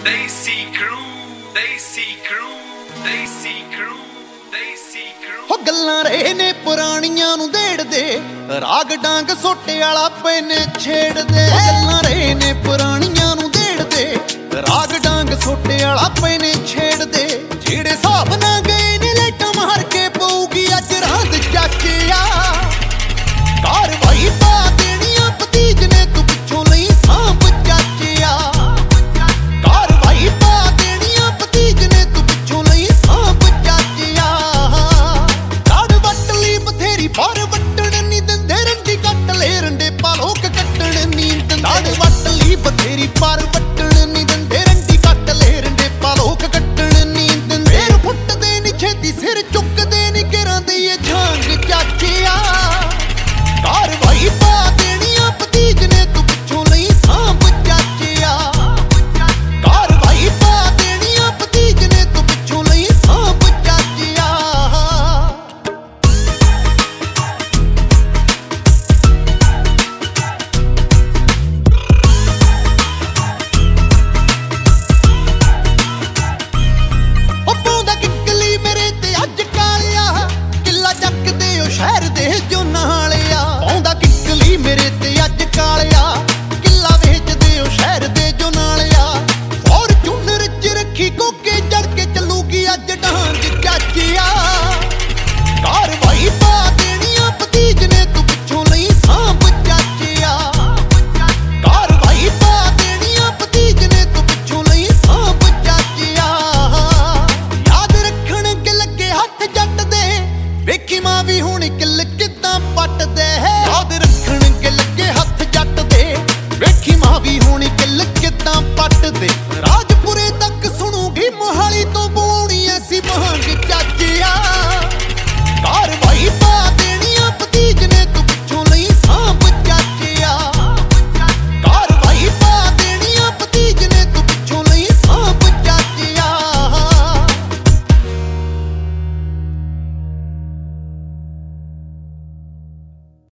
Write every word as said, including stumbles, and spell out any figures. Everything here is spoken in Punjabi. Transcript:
Desi crew, Desi crew, Desi crew, Desi crew। ਹੋ ਗੱਲਾਂ ਰਹੇ ਨੇ ਪੁਰਾਣੀਆਂ ਨੂੰ ਦੇੜਦੇ, ਰਾਗ ਡਾਂਗ ਸੋਟੇ ਵਾਲਾ ਪੈਨੇ ਛੇੜਦੇ। ਗੱਲਾਂ ਰਹੇ ਨੇ ਪੁਰਾਣੀਆਂ ਨੂੰ ਦੇੜਦੇ, ਰਾਗ ਡਾਂਗ ਸੋਟੇ ਵਾਲਾ ਪੈਨੇ ਛੇੜਦੇ। ਜਿਹੜੇ ਹਿਸਾਬ ਨਾ ਗਏ